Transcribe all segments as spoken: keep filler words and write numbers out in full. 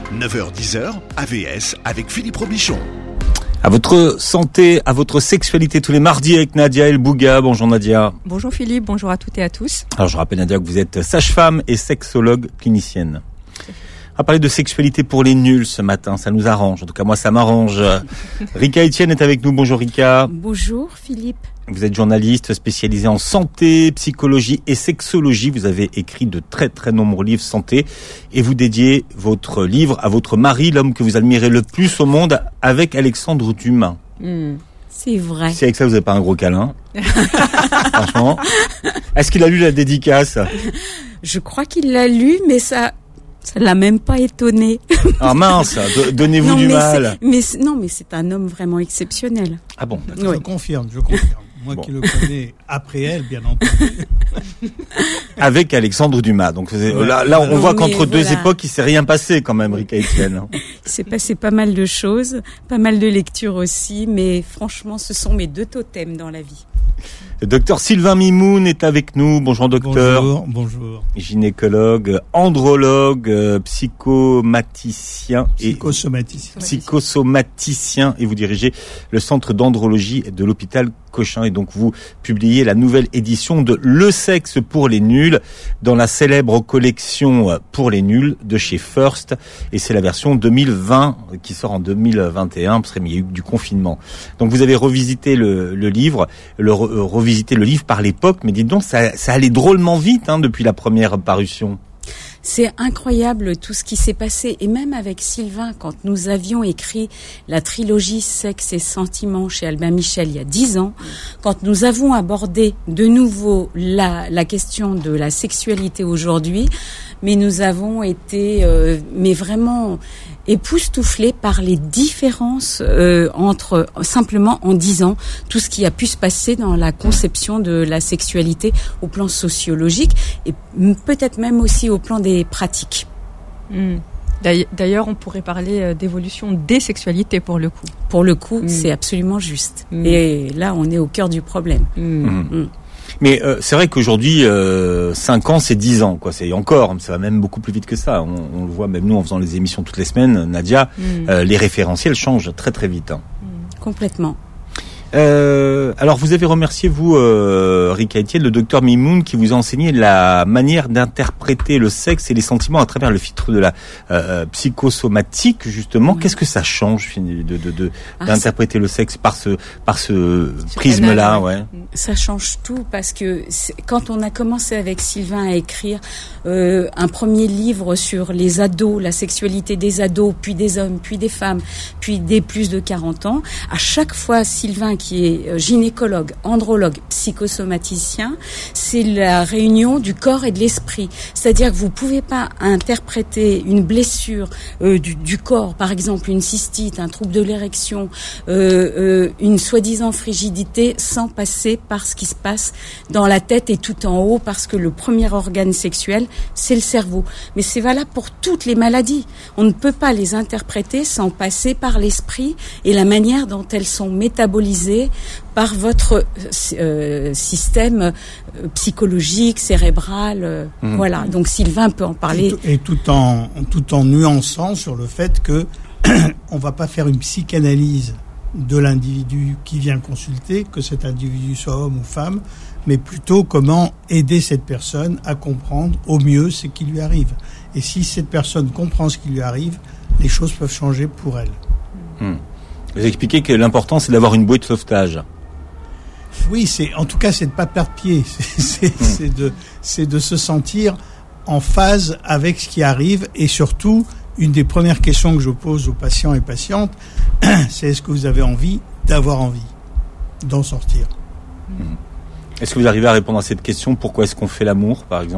neuf heures dix heures, A V S avec Philippe Robichon. À votre santé, à votre sexualité tous les mardis avec Nadia El Bouga. Bonjour Nadia. Bonjour Philippe, bonjour à toutes et à tous. Alors je rappelle Nadia que vous êtes sage-femme et sexologue clinicienne. On va parler de sexualité pour les nuls ce matin, ça nous arrange. En tout cas moi ça m'arrange. Rika Etienne est avec nous. Bonjour Rika. Bonjour Philippe. Vous êtes journaliste spécialisée en santé, psychologie et sexologie. Vous avez écrit de très très nombreux livres santé et vous dédiez votre livre à votre mari, l'homme que vous admirez le plus au monde, avec Alexandre Dumas. Mmh, c'est vrai. Si avec ça vous n'avez pas un gros câlin, franchement. Est-ce qu'il a lu la dédicace ? Je crois qu'il l'a lu, mais ça... Ça l'a même pas étonné. Ah mince, donnez-vous non, du mais mal. Mais non, mais c'est un homme vraiment exceptionnel. Ah bon, je oui. confirme, je confirme. Moi bon. qui le connais après elle, bien entendu. Avec Alexandre Dumas. Donc ouais. là, là, on non, voit qu'entre voilà. deux époques, il s'est rien passé quand même, Rika Etienne. Il s'est passé pas mal de choses, pas mal de lectures aussi, mais franchement, ce sont mes deux totems dans la vie. Le docteur Sylvain Mimoun est avec nous. Bonjour docteur. Bonjour, bonjour. Gynécologue, andrologue, euh, psychomaticien et psychosomaticien. psychosomaticien et vous dirigez le centre d'andrologie de l'hôpital Cochin et donc vous publiez la nouvelle édition de Le sexe pour les nuls dans la célèbre collection pour les nuls de chez First et c'est la version deux mille vingt qui sort en deux mille vingt et un parce qu'il y a eu du confinement. Donc vous avez revisité le, le livre, le re, euh, revisité le livre par l'époque, mais dites donc ça, ça allait drôlement vite hein, depuis la première parution. C'est incroyable tout ce qui s'est passé et même avec Sylvain quand nous avions écrit la trilogie Sexe et Sentiments chez Albin Michel il y a dix ans, quand nous avons abordé de nouveau la, la question de la sexualité aujourd'hui, mais nous avons été euh, mais vraiment époustouflés par les différences euh, entre simplement en dix ans tout ce qui a pu se passer dans la conception de la sexualité au plan sociologique et peut-être même aussi au plan des pratiques. Mmh. D'ailleurs, on pourrait parler d'évolution des sexualités pour le coup. Pour le coup, mmh. c'est absolument juste. Mmh. Et là, on est au cœur du problème. Mmh. Mmh. Mais euh, c'est vrai qu'aujourd'hui, euh, cinq ans, c'est dix ans, quoi. C'est encore, ça va même beaucoup plus vite que ça. On, on le voit même nous en faisant les émissions toutes les semaines, Nadia. Mmh. Euh, les référentiels changent très très vite. Hein. Mmh. Complètement. Euh, alors vous avez remercié vous, euh, Rika Etienne, le docteur Mimoun qui vous a enseigné la manière d'interpréter le sexe et les sentiments à travers le filtre de la euh, psychosomatique justement. Oui. Qu'est-ce que ça change de, de, de ah, d'interpréter le sexe par ce par ce prisme-là, ouais. Ça change tout parce que quand on a commencé avec Sylvain à écrire euh, un premier livre sur les ados, la sexualité des ados, puis des hommes, puis des femmes, puis des plus de quarante ans, à chaque fois Sylvain qui est gynécologue, andrologue, psychosomaticien, c'est la réunion du corps et de l'esprit. C'est-à-dire que vous pouvez pas interpréter une blessure euh, du, du corps, par exemple une cystite, un trouble de l'érection, euh, euh, une soi-disant frigidité, sans passer par ce qui se passe dans la tête et tout en haut, parce que le premier organe sexuel, c'est le cerveau. Mais c'est valable pour toutes les maladies. On ne peut pas les interpréter sans passer par l'esprit et la manière dont elles sont métabolisées par votre euh, système euh, psychologique, cérébral, euh, mmh. voilà. Donc Sylvain peut en parler. Et tout, et tout en tout en nuançant sur le fait que on va pas faire une psychanalyse de l'individu qui vient consulter, que cet individu soit homme ou femme, mais plutôt comment aider cette personne à comprendre au mieux ce qui lui arrive. Et si cette personne comprend ce qui lui arrive, les choses peuvent changer pour elle. Mmh. Vous expliquez que l'important c'est d'avoir une bouée de sauvetage. Oui, c'est en tout cas c'est de pas perdre pied, c'est, c'est, mmh. c'est de c'est de se sentir en phase avec ce qui arrive et surtout une des premières questions que je pose aux patients et patientes, c'est est-ce que vous avez envie d'avoir envie d'en sortir. Mmh. Est-ce que vous arrivez à répondre à cette question ? Pourquoi est-ce qu'on fait l'amour, par exemple ?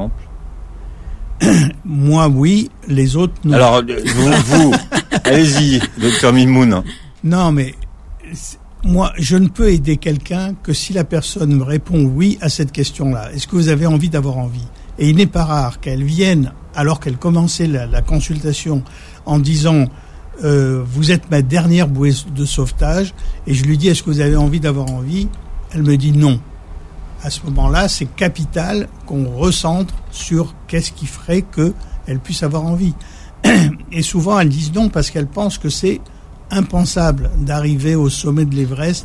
Moi, oui. Les autres, non. Alors, vous, vous allez-y, docteur Mimoun. Non, mais moi, je ne peux aider quelqu'un que si la personne me répond oui à cette question-là. Est-ce que vous avez envie d'avoir envie ? Et il n'est pas rare qu'elle vienne, alors qu'elle commençait la, la consultation, en disant euh, « Vous êtes ma dernière bouée de sauvetage », et je lui dis « Est-ce que vous avez envie d'avoir envie ?» Elle me dit non. À ce moment-là, c'est capital qu'on recentre sur qu'est-ce qui ferait qu'elle puisse avoir envie. Et souvent, elles disent non parce qu'elles pensent que c'est impensable d'arriver au sommet de l'Everest.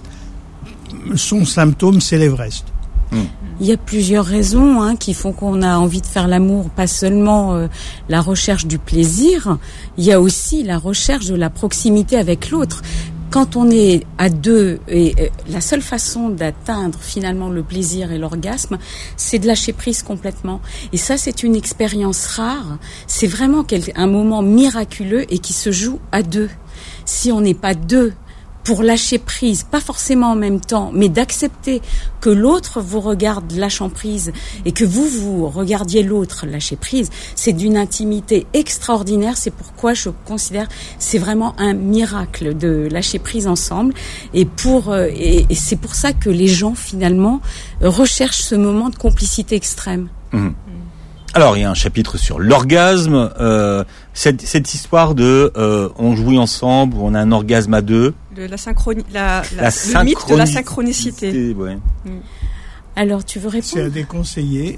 Son symptôme, c'est l'Everest. Mmh. Il y a plusieurs raisons hein, qui font qu'on a envie de faire l'amour, pas seulement euh, la recherche du plaisir, il y a aussi la recherche de la proximité avec l'autre. Quand on est à deux, et euh, la seule façon d'atteindre finalement le plaisir et l'orgasme, c'est de lâcher prise complètement. Et ça, c'est une expérience rare. C'est vraiment quel, un moment miraculeux et qui se joue à deux. Si on n'est pas deux, pour lâcher prise, pas forcément en même temps, mais d'accepter que l'autre vous regarde lâchant prise et que vous, vous regardiez l'autre lâcher prise, c'est d'une intimité extraordinaire. C'est pourquoi je considère c'est vraiment un miracle de lâcher prise ensemble. Et, pour, et, et c'est pour ça que les gens, finalement, recherchent ce moment de complicité extrême. Mmh. Alors, il y a un chapitre sur l'orgasme, euh, cette, cette histoire de euh, on jouit ensemble, ou on a un orgasme à deux. De la synchroni- la, la, la le mythe de la synchronicité. Ouais. Mm. Alors, tu veux répondre ? C'est à déconseiller,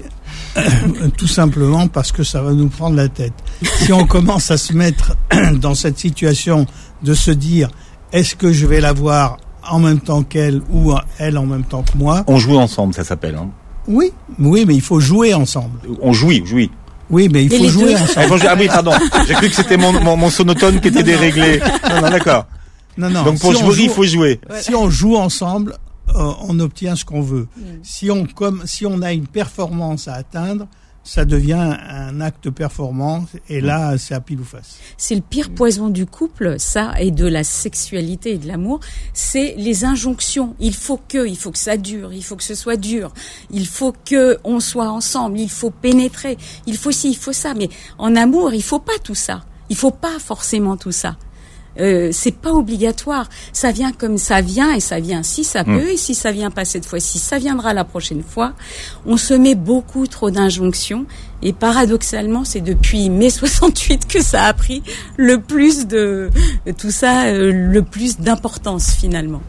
tout simplement parce que ça va nous prendre la tête. Si on commence à se mettre dans cette situation de se dire est-ce que je vais la voir en même temps qu'elle ou elle en même temps que moi ? On joue ensemble, ça s'appelle. Hein. Oui, oui, mais il faut jouer ensemble. On jouit, jouit. Oui, mais il Mais faut les jouer deux. ensemble. Ah oui, pardon. J'ai cru que c'était mon, mon, mon sonotone qui était déréglé. Non, non, d'accord. Non, non. Donc pour si on jouer, joue- il faut jouer. Si on joue ensemble, euh, on obtient ce qu'on veut. Mm. Si on comme si on a une performance à atteindre, ça devient un acte performant et là c'est à pile ou face. C'est le pire poison du couple, ça, et de la sexualité et de l'amour, c'est les injonctions. Il faut que, il faut que ça dure, il faut que ce soit dur, il faut que on soit ensemble, il faut pénétrer, il faut ci, il faut ça. Mais en amour, il faut pas tout ça. Il faut pas forcément tout ça. Euh, c'est pas obligatoire. Ça vient comme ça vient et ça vient si ça peut. Et si ça vient pas cette fois-ci, ça viendra la prochaine fois. On se met beaucoup trop d'injonctions et paradoxalement, c'est depuis mai soixante-huit que ça a pris le plus de tout ça, euh, le plus d'importance finalement.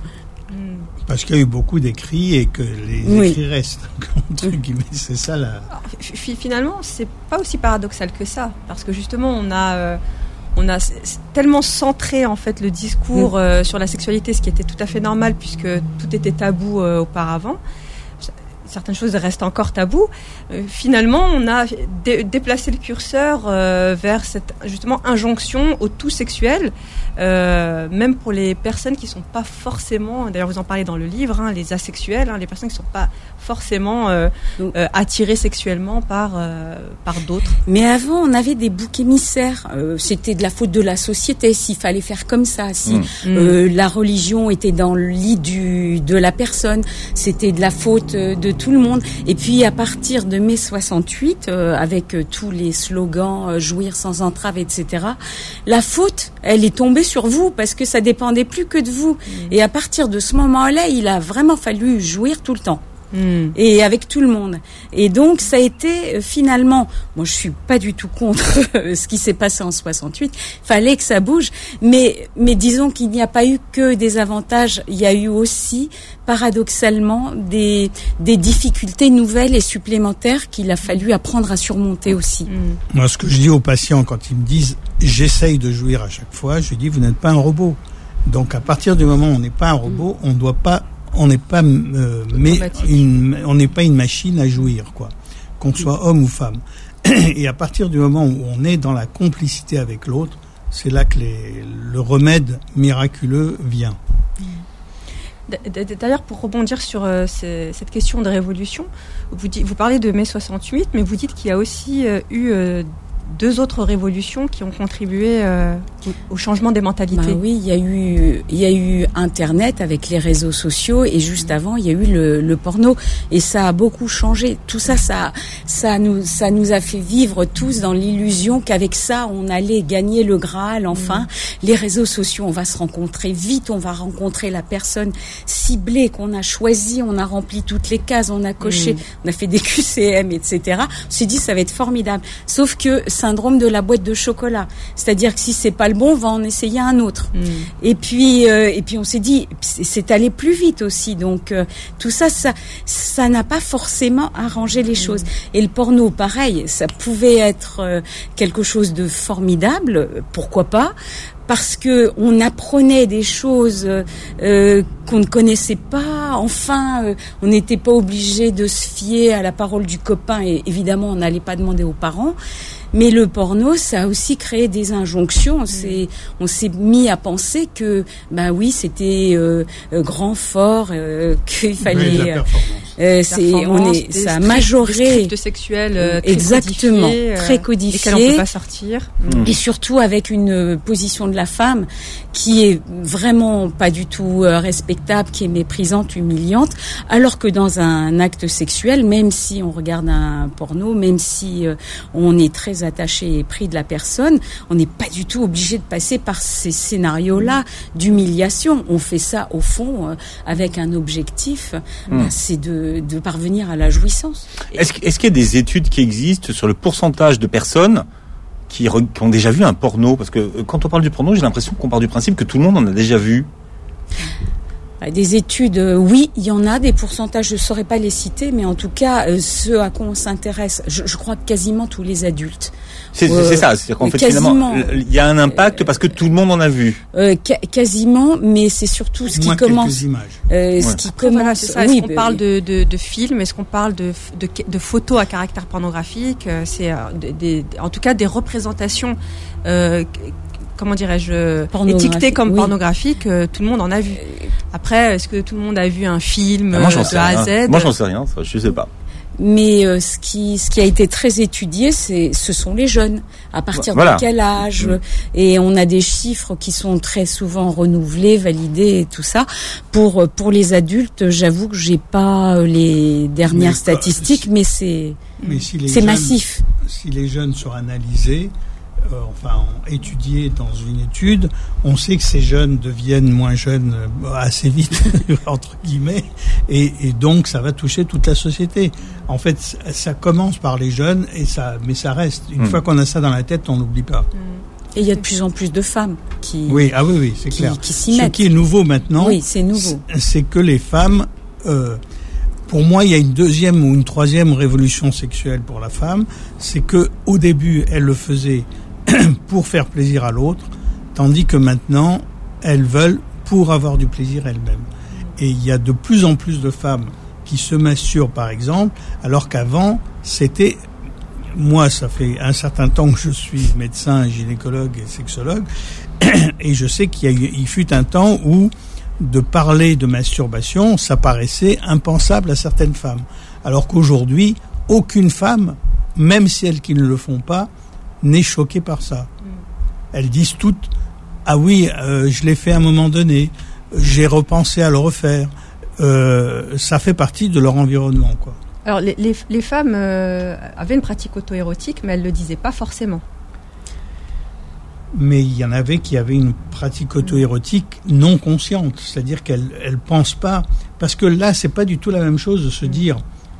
Parce qu'il y a eu beaucoup d'écrits et que les Oui. écrits restent. Entre guillemets, c'est ça là. F- f- Finalement, c'est pas aussi paradoxal que ça, parce que justement, on a, euh, on a s- s- tellement centré en fait le discours euh, sur la sexualité, ce qui était tout à fait normal puisque tout était tabou euh, auparavant. Certaines choses restent encore tabous. Euh, finalement, on a dé- déplacé le curseur euh, vers cette justement injonction au tout sexuel, euh, même pour les personnes qui sont pas forcément. D'ailleurs, vous en parlez dans le livre, hein, les asexuels, hein, les personnes qui sont pas forcément euh, euh, attirées sexuellement par euh, par d'autres. Mais avant, on avait des boucs émissaires. Euh, c'était de la faute de la société s'il fallait faire comme ça, si Mmh. euh, la religion était dans le lit du de la personne, c'était de la faute euh, de tout le monde. Et puis à partir de mai soixante-huit, euh, avec euh, tous les slogans euh, jouir sans entrave, et cetera, la faute, elle est tombée sur vous parce que ça dépendait plus que de vous. Mmh. Et à partir de ce moment-là, il a vraiment fallu jouir tout le temps. Mm. Et avec tout le monde. Et donc ça a été euh, finalement, moi je suis pas du tout contre euh, ce qui s'est passé en soixante-huit, fallait que ça bouge, mais mais disons qu'il n'y a pas eu que des avantages, il y a eu aussi paradoxalement des des difficultés nouvelles et supplémentaires qu'il a fallu apprendre à surmonter aussi. Mm. Moi, ce que je dis aux patients quand ils me disent j'essaye de jouir à chaque fois, je dis vous n'êtes pas un robot. Donc à partir du moment où on n'est pas un robot, on ne doit pas on n'est pas euh, mais Automatique. une, on n'est pas une machine à jouir, quoi, qu'on soit homme ou femme. Et à partir du moment où on est dans la complicité avec l'autre, c'est là que les, le remède miraculeux vient. D- d- D'ailleurs, pour rebondir sur euh, ces- cette question de révolution, vous, dites, vous parlez de mai soixante-huit, mais vous dites qu'il y a aussi euh, eu euh, deux autres révolutions qui ont contribué euh, au, au changement des mentalités. Bah oui, il y a eu, il y a eu Internet avec les réseaux sociaux et juste avant, il y a eu le, le porno et ça a beaucoup changé. Tout ça, ça, ça nous, ça nous a fait vivre tous dans l'illusion qu'avec ça, on allait gagner le Graal. Enfin, mmh. Les réseaux sociaux, on va se rencontrer vite, on va rencontrer la personne ciblée qu'on a choisie, on a rempli toutes les cases, on a coché, mmh. on a fait des Q C M, et cetera. On s'est dit, ça va être formidable. Sauf que syndrome de la boîte de chocolat. C'est-à-dire que si c'est pas le bon, on va en essayer un autre. Mm. Et puis, euh, et puis on s'est dit, c'est, c'est allé plus vite aussi. Donc euh, tout ça, ça, ça n'a pas forcément arrangé les choses. Et le porno, pareil, ça pouvait être euh, quelque chose de formidable. Pourquoi pas? Parce que on apprenait des choses euh, qu'on ne connaissait pas. Enfin, euh, on n'était pas obligé de se fier à la parole du copain. Et évidemment, on n'allait pas demander aux parents. Mais le porno, ça a aussi créé des injonctions. On s'est, on s'est mis à penser que, ben oui, c'était euh, grand, fort, euh, qu'il fallait. Oui, la performance. Euh, c'est, on est, ça a majoré. Des scripts sexuels euh, très exactement, codifiés, euh, très codifiés, desquels on peut pas sortir. Mmh. et surtout avec une position de la femme qui est vraiment pas du tout euh, respectable, qui est méprisante, humiliante, alors que dans un acte sexuel, même si on regarde un porno, même si euh, on est très attaché et pris de la personne, on n'est pas du tout obligé de passer par ces scénarios-là d'humiliation. On fait ça au fond euh, avec un objectif, mmh. bah, c'est de de parvenir à la jouissance. Est-ce, est-ce qu'il y a des études qui existent sur le pourcentage de personnes qui, re, qui ont déjà vu un porno? Parce que quand on parle du porno, j'ai l'impression qu'on part du principe que tout le monde en a déjà vu. Des études, euh, oui, il y en a, des pourcentages, je ne saurais pas les citer, mais en tout cas, euh, ceux à quoi on s'intéresse, je, je crois que quasiment tous les adultes. C'est, euh, c'est ça, c'est qu'en fait, quasiment, finalement, il y a un impact parce que tout le monde en a vu. Euh, ca- quasiment, mais c'est surtout ce qui Moins commence. Images. Euh, ouais. Ce qui Après, commence. voilà, c'est ça. Oui, Est-ce qu'on bah, parle de, de, de films? Est-ce qu'on parle de, de, de photos à caractère pornographique? C'est, euh, des, des, en tout cas, des représentations. Euh, comment dirais-je, étiqueté comme oui. pornographique, euh, tout le monde en a vu. Après, est-ce que tout le monde a vu un film Ah, moi, j'en euh, sais de A rien. à Z? Moi, j'en sais rien, ça, je sais pas. Mais euh, ce qui ce qui a été très étudié, c'est ce sont les jeunes. À partir voilà. de quel âge? mmh. Et on a des chiffres qui sont très souvent renouvelés, validés et tout ça. Pour pour les adultes, j'avoue que j'ai pas les dernières mais, statistiques, si, mais c'est mais si les c'est jeunes, massif. Si les jeunes sont analysés, euh, enfin étudiés dans une étude, on sait que ces jeunes deviennent moins jeunes euh, assez vite entre guillemets, et, et donc ça va toucher toute la société. En fait, ça commence par les jeunes et ça, mais ça reste. Une mmh. fois qu'on a ça dans la tête, on n'oublie pas. Et il y a de plus en plus de femmes qui oui, ah oui, oui, c'est qui, clair. Qui s'y Ce mettent. qui est nouveau maintenant, oui, c'est nouveau. C'est, c'est que les femmes. Euh, Pour moi, il y a une deuxième ou une troisième révolution sexuelle pour la femme, c'est que au début, elle le faisait pour faire plaisir à l'autre, tandis que maintenant, elles veulent pour avoir du plaisir elles-mêmes. Et il y a de plus en plus de femmes qui se masturbent, par exemple, alors qu'avant, c'était... Moi, ça fait un certain temps que je suis médecin, gynécologue et sexologue, et je sais qu'il y a eu, il fut un temps où de parler de masturbation, ça paraissait impensable à certaines femmes. Alors qu'aujourd'hui, aucune femme, même celles qui ne le font pas, n'est choquée par ça. Elles disent toutes « Ah oui, euh, je l'ai fait à un moment donné, j'ai repensé à le refaire. Euh, » Ça fait partie de leur environnement, quoi. Alors, les, les, les femmes euh, avaient une pratique auto-érotique, mais elles ne le disaient pas forcément. Mais il y en avait qui avaient une pratique auto-érotique non consciente, c'est-à-dire qu'elles elles pensent pas, parce que là c'est pas du tout la même chose de se dire.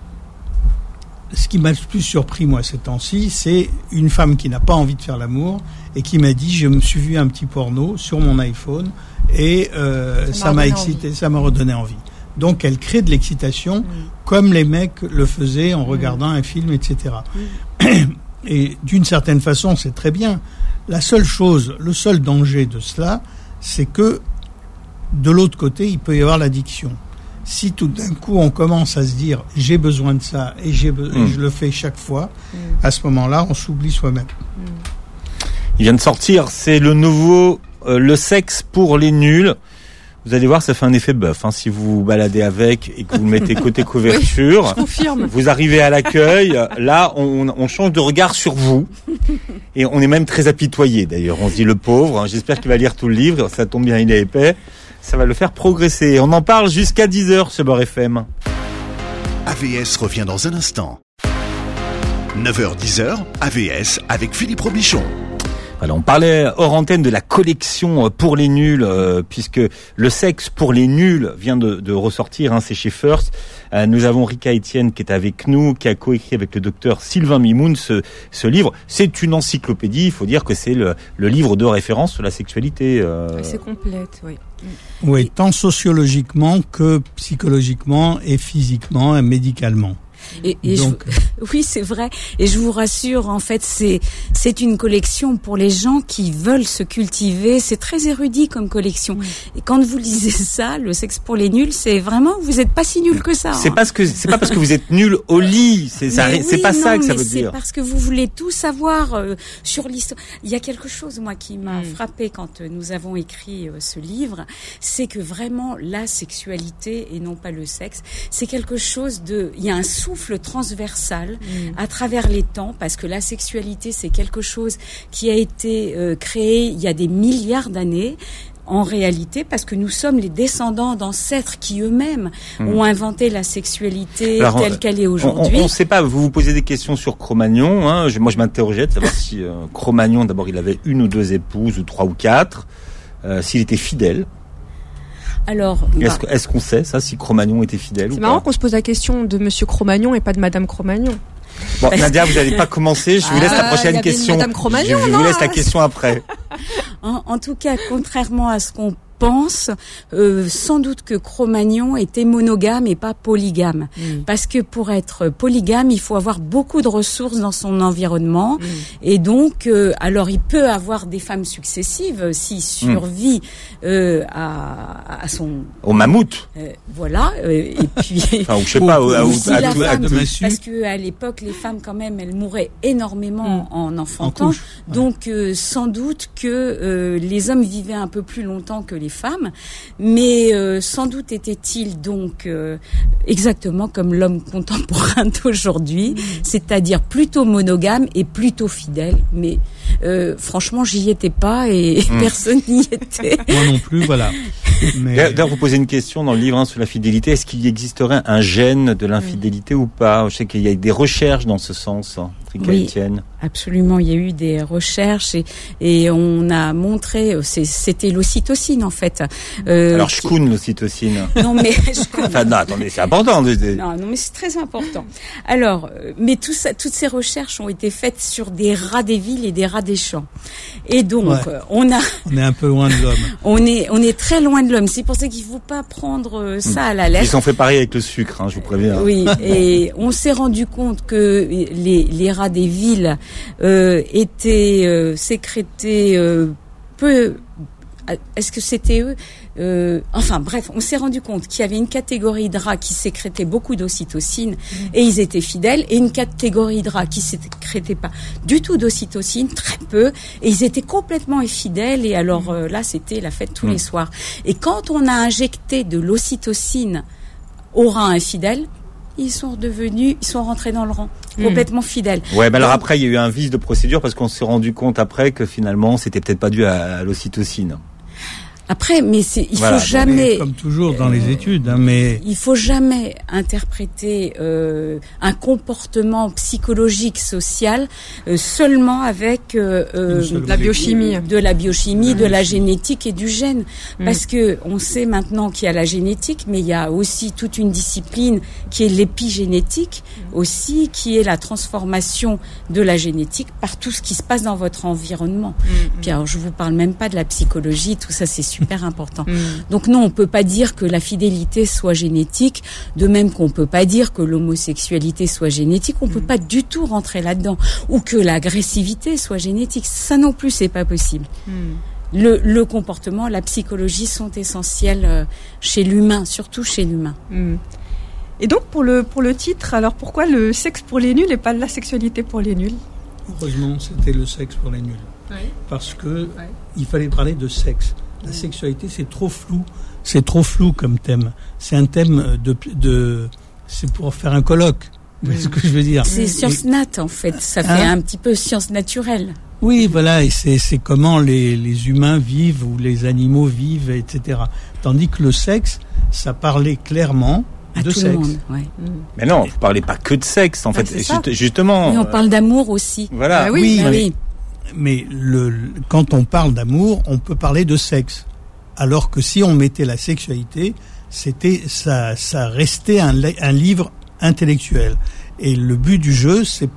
Ce qui m'a le plus surpris moi ces temps-ci, c'est une femme qui n'a pas envie de faire l'amour et qui m'a dit je me suis vu un petit porno sur mon iPhone et euh, ça, ça m'a excité, envie. ça m'a redonné envie. Donc elle crée de l'excitation mmh. comme les mecs le faisaient en regardant mmh. un film, et cetera. Mmh. Et d'une certaine façon c'est très bien. La seule chose, le seul danger de cela, c'est que de l'autre côté, il peut y avoir l'addiction. Si tout d'un coup on commence à se dire j'ai besoin de ça et, j'ai be- mmh. et je le fais chaque fois, mmh. à ce moment-là, on s'oublie soi-même. Mmh. Il vient de sortir, c'est le nouveau euh, Le sexe pour les nuls. Vous allez voir, ça fait un effet bœuf. Hein, si vous vous baladez avec et que vous le mettez côté couverture, oui, je confirme. Vous arrivez à l'accueil. Là, on, on change de regard sur vous. Et on est même très apitoyé, d'ailleurs. On se dit, le pauvre, hein, j'espère qu'il va lire tout le livre. Ça tombe bien, il est épais. Ça va le faire progresser. On en parle jusqu'à dix heures sur Beurre F M. A V S revient dans un instant. neuf heures dix, A V S avec Philippe Robichon. Voilà, on parlait hors antenne de la collection pour les nuls, euh, puisque le sexe pour les nuls vient de, de ressortir, hein, c'est chez First. Euh, nous avons Rika Etienne qui est avec nous, qui a coécrit avec le docteur Sylvain Mimoun ce, ce livre. C'est une encyclopédie, il faut dire que c'est le, le livre de référence sur la sexualité. Euh... C'est complète, oui. Oui, tant sociologiquement que psychologiquement et physiquement et médicalement. Et, et Donc, je, oui, c'est vrai. Et je vous rassure, en fait, c'est c'est une collection pour les gens qui veulent se cultiver. C'est très érudit comme collection. Oui. Et quand vous lisez ça, le sexe pour les nuls, c'est vraiment, vous n'êtes pas si nuls que ça. C'est hein. parce que c'est pas parce que vous êtes nuls au lit. C'est ça. Oui, c'est pas non, ça que ça veut c'est dire. C'est parce que vous voulez tout savoir euh, sur l'histoire. Il y a quelque chose, moi, qui m'a mm. frappé quand euh, nous avons écrit euh, ce livre, c'est que vraiment la sexualité et non pas le sexe, c'est quelque chose de. Il y a un souffle transversal mmh. à travers les temps, parce que la sexualité, c'est quelque chose qui a été euh, créé il y a des milliards d'années, en réalité, parce que nous sommes les descendants d'ancêtres qui eux-mêmes mmh. ont inventé la sexualité Alors, telle qu'elle est aujourd'hui. On ne sait pas, vous vous posez des questions sur Cro-Magnon, hein. je, moi je m'interrogeais de savoir si euh, Cro-Magnon, d'abord il avait une ou deux épouses, ou trois ou quatre, euh, s'il était fidèle. Alors, est-ce, bah, est-ce qu'on sait ça, si Cro-Magnon était fidèle ou pas ? C'est marrant qu'on se pose la question de Monsieur Cro-Magnon et pas de Madame Cro-Magnon. Bon, Nadia, vous n'allez pas commencer. Je vous laisse la prochaine ah, question. Madame Cro-Magnon, je, je vous laisse la question après. En, en tout cas, contrairement à ce qu'on pense, euh, sans doute que Cro-Magnon était monogame et pas polygame. Mmh. Parce que pour être polygame, il faut avoir beaucoup de ressources dans son environnement. Mmh. Et donc, euh, alors il peut avoir des femmes successives s'il survit mmh. euh, à, à son... Au mammouth. Euh, voilà. Euh, et puis... enfin, je sais pas. Ou, ou, si à la femme, parce que à l'époque, les femmes, quand même, elles mouraient énormément mmh. en enfantant. En donc, euh, sans doute que euh, les hommes vivaient un peu plus longtemps que les femmes, mais euh, sans doute était-il donc euh, exactement comme l'homme contemporain d'aujourd'hui, mmh. c'est-à-dire plutôt monogame et plutôt fidèle. Mais euh, franchement, j'y étais pas et mmh. personne n'y était. Moi non plus, voilà. Mais... D'ailleurs, vous posez une question dans le livre hein, sur la fidélité. Est-ce qu'il existerait un gène de l'infidélité mmh. ou pas ? Je sais qu'il y a des recherches dans ce sens. Hein. Oui, Etienne. Absolument. Il y a eu des recherches et, et on a montré, c'est, c'était l'ocytocine en fait. Euh, Alors je coune l'ocytocine. Non mais je enfin non, attendez, c'est important. Non, non mais c'est très important. Alors, mais tout ça, toutes ces recherches ont été faites sur des rats des villes et des rats des champs. Et donc ouais. on a. On est un peu loin de l'homme. On est, on est très loin de l'homme. C'est pour ça qu'il faut pas prendre ça à la lettre. Ils ont fait pareil avec le sucre, hein, je vous préviens. Oui. Et on s'est rendu compte que les les rats des villes euh, étaient euh, sécrétés euh, peu. Est-ce que c'était eux euh, Enfin bref, on s'est rendu compte qu'il y avait une catégorie de rats qui sécrétait beaucoup d'ocytocine mmh. et ils étaient fidèles, et une catégorie de rats qui sécrétait pas du tout d'ocytocine, très peu, et ils étaient complètement infidèles. Et alors euh, là, c'était la fête tous mmh. les soirs. Et quand on a injecté de l'ocytocine aux rats infidèles, ils sont devenus, ils sont rentrés dans le rang, mmh. complètement fidèles. Ouais, ben alors après, il y a eu un vice de procédure parce qu'on s'est rendu compte après que finalement, c'était peut-être pas dû à, à l'ocytocine. Après, mais c'est, il voilà, faut jamais, comme toujours dans euh, les études, hein, mais il faut jamais interpréter euh, un comportement psychologique, social, euh, seulement avec euh, euh, de la biochimie, de la biochimie, de la génétique et du gène, mmh. parce que on sait maintenant qu'il y a la génétique, mais il y a aussi toute une discipline qui est l'épigénétique, mmh. aussi, qui est la transformation de la génétique par tout ce qui se passe dans votre environnement. Mmh. Puis alors, je vous parle même pas de la psychologie, tout ça, c'est super important. Mmh. Donc non, on peut pas dire que la fidélité soit génétique, de même qu'on peut pas dire que l'homosexualité soit génétique, on mmh. peut pas du tout rentrer là-dedans, ou que l'agressivité soit génétique. Ça non plus, c'est pas possible. Mmh. Le, le comportement, la psychologie sont essentiels euh, chez l'humain, surtout chez l'humain. Mmh. Et donc pour le pour le titre, alors pourquoi le sexe pour les nuls et pas la sexualité pour les nuls ? Heureusement, c'était le sexe pour les nuls, oui. parce que oui. il fallait parler de sexe. La sexualité, c'est trop flou. C'est trop flou comme thème. C'est un thème de, de c'est pour faire un colloque. Vous voyez ce que je veux dire ? C'est science nat, en fait. Ça fait hein un petit peu science naturelle. Oui, voilà. Et c'est, c'est comment les, les humains vivent ou les animaux vivent, et cetera. Tandis que le sexe, ça parlait clairement à de tout sexe. Le monde, ouais. Mais non, vous parlez pas que de sexe, en ah, fait. Juste, justement. Mais on parle d'amour aussi. Voilà. Ah oui. Ah oui. mais le, le, quand on parle d'amour, on peut parler de sexe. Alors que si on mettait la sexualité, c'était ça, ça restait un, un livre intellectuel. Et le but du jeu, c'est,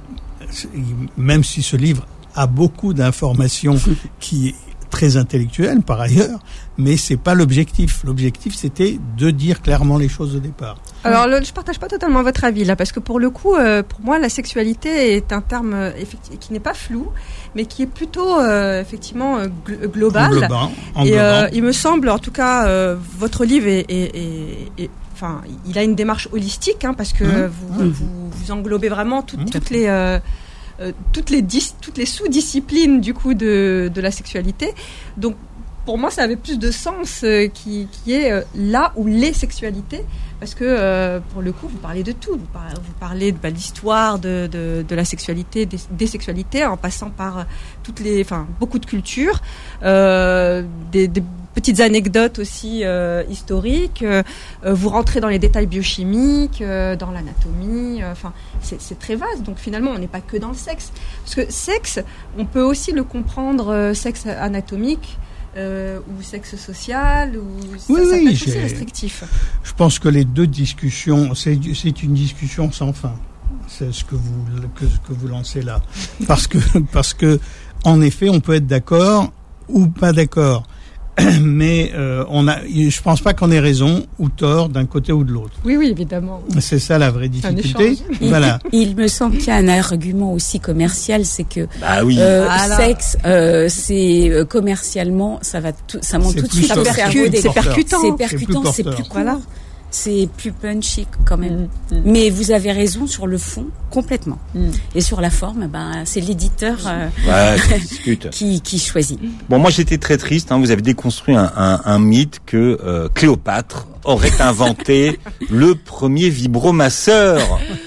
même si ce livre a beaucoup d'informations qui est très intellectuelles par ailleurs, mais c'est pas l'objectif. L'objectif, c'était de dire clairement les choses au départ. Alors, le, je partage pas totalement votre avis là, parce que pour le coup, euh, pour moi, la sexualité est un terme euh, effecti- qui n'est pas flou, mais qui est plutôt euh, effectivement euh, gl- global. Englobant, englobant. Et euh, il me semble, en tout cas, euh, votre livre est, est, est, est enfin, il a une démarche holistique, hein, parce que mmh. vous, mmh. vous vous englobez vraiment tout, mmh. toutes les euh, euh, toutes les dis- toutes les sous-disciplines du coup de de la sexualité. Donc pour moi, ça avait plus de sens euh, qui, qui est euh, là où les sexualités, parce que euh, pour le coup, vous parlez de tout. Vous parlez, vous parlez de bah, l'histoire de, de, de la sexualité, des, des sexualités, en passant par toutes les, enfin, beaucoup de cultures, euh, des, des petites anecdotes aussi euh, historiques. Euh, vous rentrez dans les détails biochimiques, euh, dans l'anatomie. Enfin, euh, c'est, c'est très vaste. Donc finalement, on n'est pas que dans le sexe, parce que sexe, on peut aussi le comprendre euh, sexe anatomique. Euh, ou sexe social, ou ça, oui, ça peut oui, être j'ai... aussi restrictif. Je pense que les deux discussions, c'est, c'est une discussion sans fin. C'est ce que vous que, que vous lancez là, parce que parce que en effet, on peut être d'accord ou pas d'accord, mais euh, on a, je pense pas qu'on ait raison ou tort d'un côté ou de l'autre. Oui, oui, évidemment. C'est ça la vraie difficulté. Voilà. Il, il me semble qu'il y a un argument aussi commercial, c'est que bah oui. euh, ah sexe, euh, c'est euh, commercialement, ça va, tout, ça monte c'est tout de suite au cerveau des c'est percutant, c'est percutant, c'est plus, c'est plus court. Voilà. C'est plus punchy quand même. Mmh, mmh. Mais vous avez raison sur le fond, complètement. Mmh. Et sur la forme, ben, c'est l'éditeur euh, ouais, qui, qui choisit. Bon, moi j'étais très triste. Hein, vous avez déconstruit un, un, un mythe que euh, Cléopâtre aurait inventé le premier vibromasseur.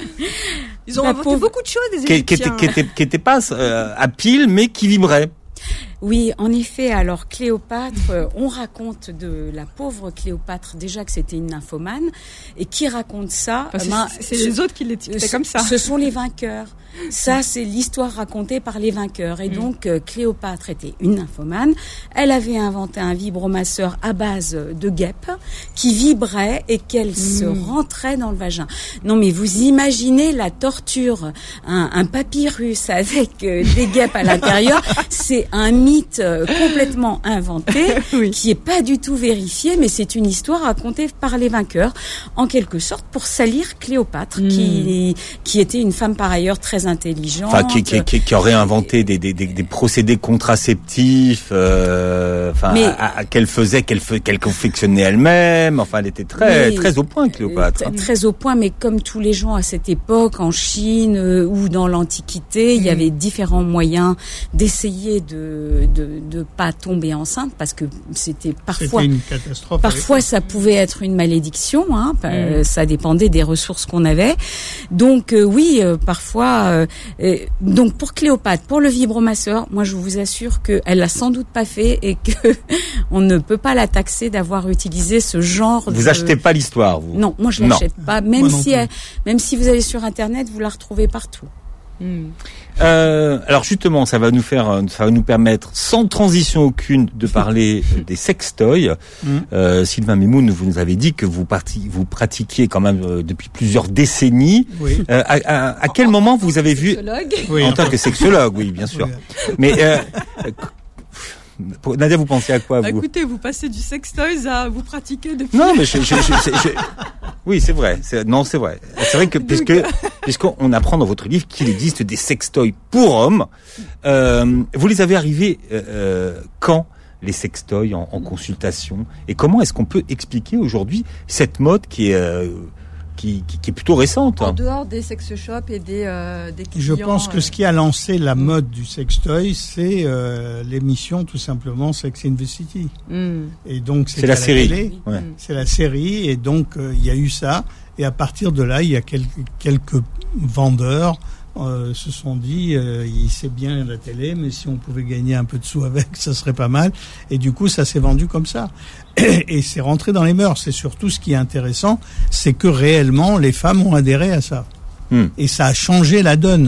Ils ont La inventé pauvre... beaucoup de choses, des Égyptiens. Qui, qui était, qui était, qui était pas euh, à pile, mais qui vibrait. Oui, en effet. Alors Cléopâtre, euh, on raconte de la pauvre Cléopâtre déjà que c'était une nymphomane, et qui raconte ça enfin, ben, C'est, c'est les autres qui l'étiquetaient comme ça. Ce sont les vainqueurs. Ça, c'est l'histoire racontée par les vainqueurs. Et mmh. donc, euh, Cléopâtre était une nymphomane. Elle avait inventé un vibromasseur à base de guêpes qui vibrait et qu'elle mmh. se rentrait dans le vagin. Non, mais vous imaginez la torture, un, un papyrus avec euh, des guêpes à l'intérieur. C'est un mythe euh, complètement inventé oui. qui est pas du tout vérifié, mais c'est une histoire racontée par les vainqueurs, en quelque sorte pour salir Cléopâtre, mmh. qui qui était une femme par ailleurs très intelligente. Enfin, qui, qui, qui, qui aurait inventé des, des, des, des procédés contraceptifs, euh, enfin, mais, à, à, qu'elle faisait, qu'elle, qu'elle confectionnait elle-même. Enfin, elle était très, mais, très au point, Cléopâtre. Hein. Très au point, mais comme tous les gens à cette époque, en Chine euh, ou dans l'Antiquité, mmh. il y avait différents moyens d'essayer de, de, de pas tomber enceinte, parce que c'était parfois, c'était une catastrophe. Parfois, ça pouvait être une malédiction. Hein, mmh. Ça dépendait des ressources qu'on avait. Donc, euh, oui, euh, parfois. Euh, donc pour Cléopâtre, pour le vibromasseur, moi je vous assure qu'elle l'a sans doute pas fait et que on ne peut pas la taxer d'avoir utilisé ce genre. Vous de... achetez pas l'histoire, vous? Non, moi je l'achète pas. Même si, elle, même si vous allez sur Internet, vous la retrouvez partout. Mmh. Euh, alors justement, ça va nous faire, ça va nous permettre, sans transition aucune, de parler des sextoys. Mmh. Euh, Sylvain Mimoun, vous nous avez dit que vous, parti, vous pratiquiez quand même euh, depuis plusieurs décennies. Oui. Euh, à, à, à quel en, moment vous avez vu, oui, en tant que sexologue, oui, bien sûr. Oui. Mais euh, Nadia, vous pensez à quoi, vous? Écoutez, vous passez du sextoys à vous pratiquer depuis... Non, mais je... je, je, je, je... Oui, c'est vrai. C'est... Non, c'est vrai. C'est vrai que Donc... puisque puisqu'on apprend dans votre livre qu'il existe des sextoys pour hommes, euh, vous les avez arrivés euh, quand, les sextoys en, en consultation, et comment est-ce qu'on peut expliquer aujourd'hui cette mode qui est... Euh, Qui, qui, qui est plutôt récente. En dehors des sex shops et des, euh, des clients. Je pense que ce qui a lancé la mode du sextoy, c'est euh, l'émission tout simplement Sex in the City. Mm. Et donc c'est, c'est la, la série. Télé, ouais. C'est la série, et donc il euh, y a eu ça. Et à partir de là, il y a quelques, quelques vendeurs euh, se sont dit, euh, c'est bien la télé, mais si on pouvait gagner un peu de sous avec, ça serait pas mal. Et du coup, ça s'est vendu comme ça. Et c'est rentré dans les mœurs. C'est surtout ce qui est intéressant, c'est que réellement les femmes ont adhéré à ça. Mmh. Et ça a changé la donne.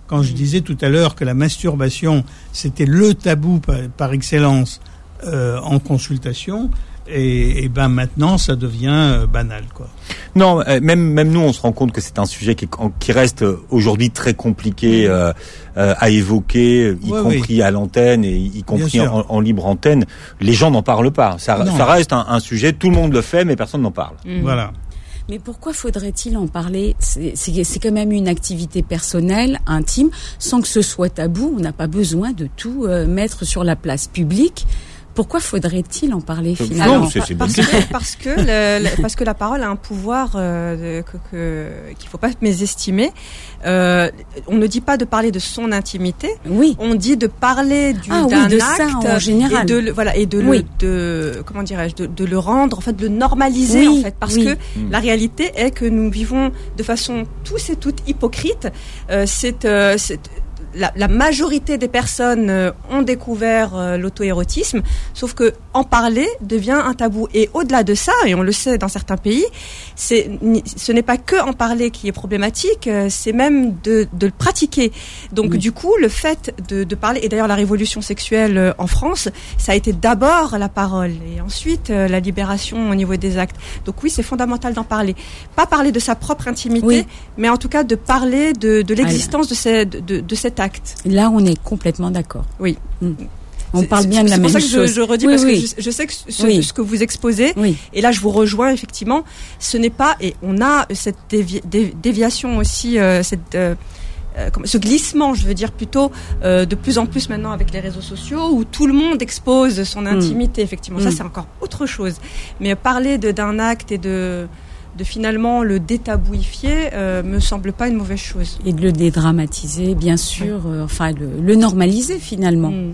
Quand je disais tout à l'heure que la masturbation, c'était le tabou par, par excellence euh, en consultation, et, et ben maintenant, ça devient euh, banal, quoi. Non, euh, même même nous, on se rend compte que c'est un sujet qui, qui reste aujourd'hui très compliqué euh, euh, à évoquer, y ouais, compris oui. à l'antenne et y compris en, en libre antenne. Les gens n'en parlent pas. Ça, ça reste un, un sujet, tout le monde le fait, mais personne n'en parle. Mmh. Voilà. Mais pourquoi faudrait-il en parler ? c'est, c'est, c'est quand même une activité personnelle, intime, sans que ce soit tabou. On n'a pas besoin de tout euh, mettre sur la place publique. Pourquoi faudrait-il en parler finalement ? Non, c'est, c'est parce, que, parce que le, le, parce que la parole a un pouvoir euh, que, que qu'il faut pas mésestimer. Euh, on ne dit pas de parler de son intimité. Oui. On dit de parler du, ah, d'un oui, de acte ça, en général. et de le, voilà et de oui. le de comment dirais-je de, de le rendre en fait de le normaliser oui, en fait parce oui. que mmh. la réalité est que nous vivons de façon tous et toutes hypocrites. Euh, c'est, euh, c'est La, la majorité des personnes euh, ont découvert euh, l'auto-érotisme, sauf que en parler devient un tabou. Et au-delà de ça, et on le sait dans certains pays, c'est, ce n'est pas que en parler qui est problématique, euh, c'est même de, de le pratiquer. Donc oui. du coup, le fait de, de parler, et d'ailleurs la révolution sexuelle euh, en France, ça a été d'abord la parole, et ensuite euh, la libération au niveau des actes. Donc oui, c'est fondamental d'en parler. Pas parler de sa propre intimité, oui. mais en tout cas de parler de, de l'existence de, ces, de, de, de cet acte. Là, on est complètement d'accord. Oui. Mmh. On c'est, parle bien de la même chose. C'est pour ça que je, je redis, oui, parce oui. que je, je sais que ce, oui. ce que vous exposez, oui. et là je vous rejoins effectivement, ce n'est pas, et on a cette dévi, dé, déviation aussi, euh, cette, euh, euh, ce glissement, je veux dire plutôt, euh, de plus en plus maintenant avec les réseaux sociaux, où tout le monde expose son intimité, mmh. effectivement. Mmh. Ça, c'est encore autre chose. Mais parler de, d'un acte et de... de finalement le détabouifier, euh, me semble pas une mauvaise chose. Et de le dédramatiser, bien sûr, ouais. euh, enfin le, le normaliser finalement. Mmh.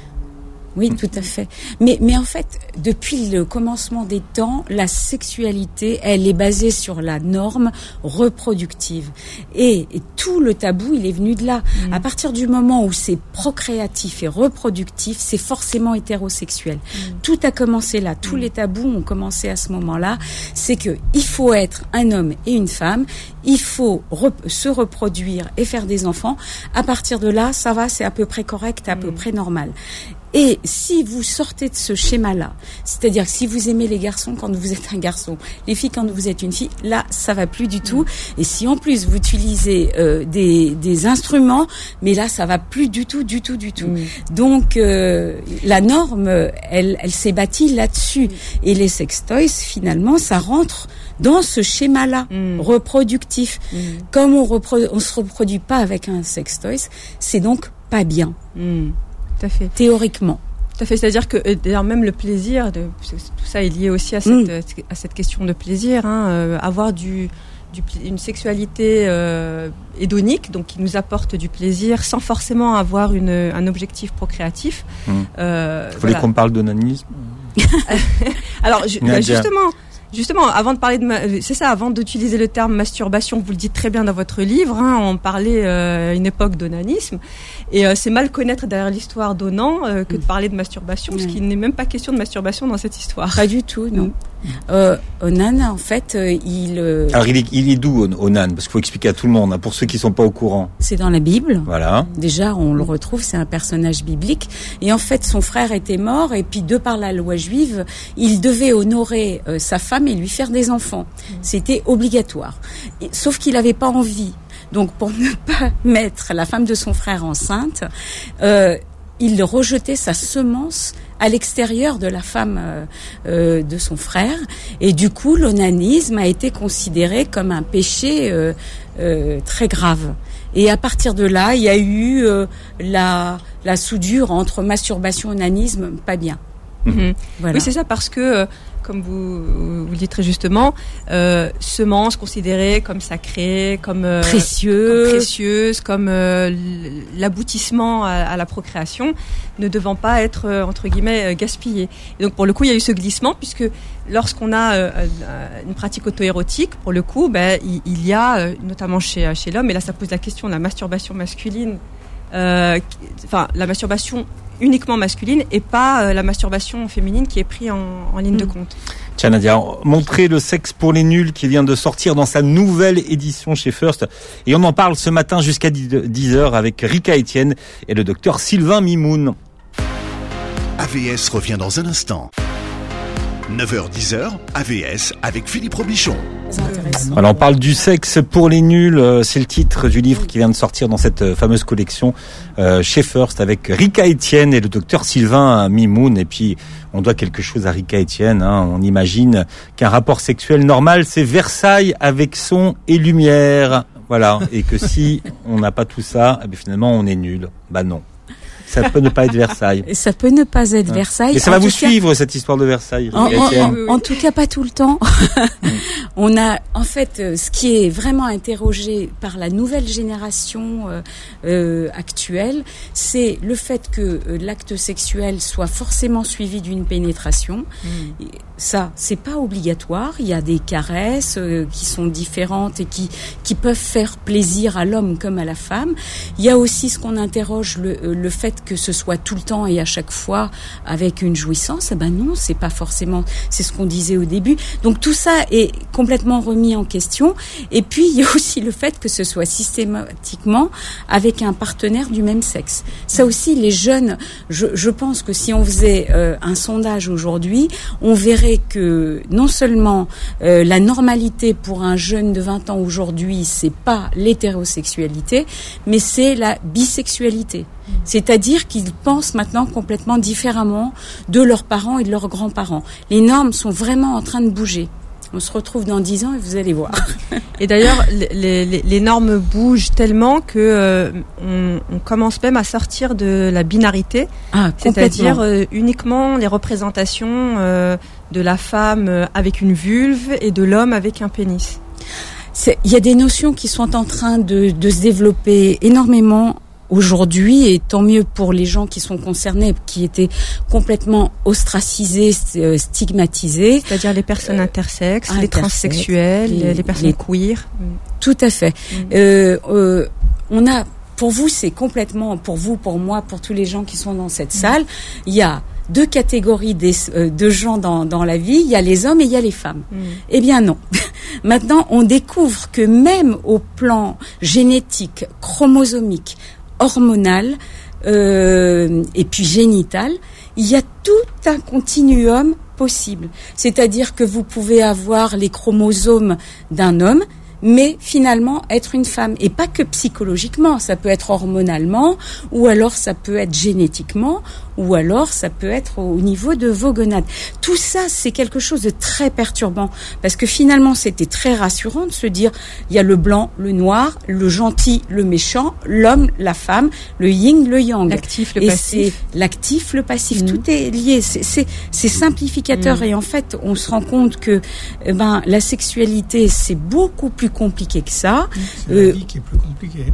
Oui, tout à fait. Mais, mais en fait, depuis le commencement des temps, la sexualité, elle est basée sur la norme reproductive. Et, et tout le tabou, il est venu de là. Mmh. À partir du moment où c'est procréatif et reproductif, c'est forcément hétérosexuel. Mmh. Tout a commencé là. Tous mmh. les tabous ont commencé à ce moment-là. C'est que il faut être un homme et une femme. Il faut rep- se reproduire et faire des enfants. À partir de là, ça va, c'est à peu près correct, à mmh. peu près normal. Et si vous sortez de ce schéma-là, c'est-à-dire que si vous aimez les garçons quand vous êtes un garçon, les filles quand vous êtes une fille, là, ça va plus du tout. Et si en plus vous utilisez euh, des, des instruments, mais là, ça va plus du tout, du tout, du tout. Mmh. Donc, euh, la norme, elle, elle s'est bâtie là-dessus. Mmh. Et les sextoys, finalement, ça rentre dans ce schéma-là, mmh. reproductif. Mmh. Comme on reprodu- on se reproduit pas avec un sextoys, c'est donc pas bien. Mmh. Tout à fait. Théoriquement. Tout à fait. C'est-à-dire que d'ailleurs même le plaisir, de, tout ça est lié aussi à cette, mmh. à cette question de plaisir. Hein, euh, avoir du, du, une sexualité euh, hédonique, donc qui nous apporte du plaisir, sans forcément avoir une, un objectif procréatif. Mmh. Euh, Vous voulez voilà. qu'on parle d'onanisme ? Alors ju- bah, justement. Justement, avant de parler de, ma... c'est ça, avant d'utiliser le terme masturbation, vous le dites très bien dans votre livre, hein, on parlait euh, à une époque d'onanisme, et euh, c'est mal connaître derrière l'histoire d'Onan euh, que de parler de masturbation, parce qu'il n'est même pas question de masturbation dans cette histoire. Pas du tout, non. Euh, Onan, en fait, euh, il... Euh... Alors, il est, il est d'où, Onan ? Parce qu'il faut expliquer à tout le monde, hein, pour ceux qui ne sont pas au courant. C'est dans la Bible. Voilà. Déjà, on le retrouve, c'est un personnage biblique. Et en fait, son frère était mort, et puis de par la loi juive, il devait honorer euh, sa femme et lui faire des enfants. C'était obligatoire. Et, sauf qu'il n'avait pas envie. Donc, pour ne pas mettre la femme de son frère enceinte, euh, il rejetait sa semence à l'extérieur de la femme euh, euh, de son frère. Et du coup, l'onanisme a été considéré comme un péché euh, euh, très grave. Et à partir de là, il y a eu euh, la, la soudure entre masturbation et onanisme, pas bien. Mmh. Voilà. Oui, c'est ça, parce que... Euh, comme vous, vous le dites très justement, euh, semences considérées comme sacrées, comme euh, précieuses, comme, précieuses, comme euh, l'aboutissement à, à la procréation, ne devant pas être euh, entre guillemets gaspillées. Et donc pour le coup, il y a eu ce glissement, puisque lorsqu'on a euh, une pratique auto-érotique, pour le coup, ben il, il y a euh, notamment chez chez l'homme, et là ça pose la question de la masturbation masculine, euh, enfin la masturbation uniquement masculine et pas euh, la masturbation féminine qui est prise en, en ligne mmh. de compte. Tiens Nadia, montrez le sexe pour les nuls qui vient de sortir dans sa nouvelle édition chez First. Et on en parle ce matin jusqu'à dix heures avec Rika Etienne et le docteur Sylvain Mimoun. A V S revient dans un instant. neuf heures dix, A V S avec Philippe Robichon. Voilà, on parle du sexe pour les nuls. C'est le titre du livre qui vient de sortir dans cette fameuse collection euh, chez First avec Rika Etienne et le docteur Sylvain Mimoun. Et puis, on doit quelque chose à Rika Etienne. Hein. On imagine qu'un rapport sexuel normal, c'est Versailles avec son et lumière. Voilà. Et que si on n'a pas tout ça, eh bien, finalement, on est nul. Bah non. Ça peut ne pas être Versailles. Ça peut ne pas être Versailles. Et ça en va vous cas, suivre, cette histoire de Versailles. En, en, en, en tout cas, pas tout le temps. On a, en fait, ce qui est vraiment interrogé par la nouvelle génération euh, euh, actuelle, c'est le fait que euh, l'acte sexuel soit forcément suivi d'une pénétration. Mm. Ça, c'est pas obligatoire. Il y a des caresses euh, qui sont différentes et qui qui peuvent faire plaisir à l'homme comme à la femme. Il y a aussi ce qu'on interroge le euh, le fait que ce soit tout le temps et à chaque fois avec une jouissance. Eh ben non, c'est pas forcément. C'est ce qu'on disait au début. Donc tout ça est complètement remis en question. Et puis il y a aussi le fait que ce soit systématiquement avec un partenaire du même sexe. Ça aussi, les jeunes. Je, je pense que si on faisait euh, un sondage aujourd'hui, on verrait que non seulement euh, la normalité pour un jeune de vingt ans aujourd'hui, c'est pas l'hétérosexualité, mais c'est la bisexualité. C'est-à-dire qu'ils pensent maintenant complètement différemment de leurs parents et de leurs grands-parents. Les normes sont vraiment en train de bouger. On se retrouve dans dix ans et vous allez voir. Et d'ailleurs, les, les, les normes bougent tellement que euh, on, on commence même à sortir de la binarité, ah, c'est-à-dire euh, uniquement les représentations euh, de la femme avec une vulve et de l'homme avec un pénis. Il y a des notions qui sont en train de, de se développer énormément aujourd'hui, et tant mieux pour les gens qui sont concernés, qui étaient complètement ostracisés, stigmatisés. C'est-à-dire les personnes intersexes, intersexes les transsexuels, les, les personnes les... queer. Tout à fait. Mmh. Euh, euh, on a, pour vous, c'est complètement, pour vous, pour moi, pour tous les gens qui sont dans cette mmh. salle, il y a deux catégories des, euh, de gens dans, dans la vie, il y a les hommes et il y a les femmes. Mmh. Eh bien non. Maintenant, on découvre que même au plan génétique, chromosomique, hormonal euh, et puis génital, il y a tout un continuum possible. C'est-à-dire que vous pouvez avoir les chromosomes d'un homme, mais finalement être une femme. Et pas que psychologiquement, ça peut être hormonalement, ou alors ça peut être génétiquement, ou alors ça peut être au niveau de vos gonades. Tout ça, c'est quelque chose de très perturbant, parce que finalement, c'était très rassurant de se dire, il y a le blanc, le noir, le gentil, le méchant, l'homme, la femme, le yin, le yang. L'actif, le et passif. C'est l'actif, le passif, mmh. tout est lié. C'est, c'est, c'est simplificateur, mmh. et en fait, on se rend compte que, eh ben, la sexualité, c'est beaucoup plus compliqué que ça. C'est euh, la vie qui est plus compliquée.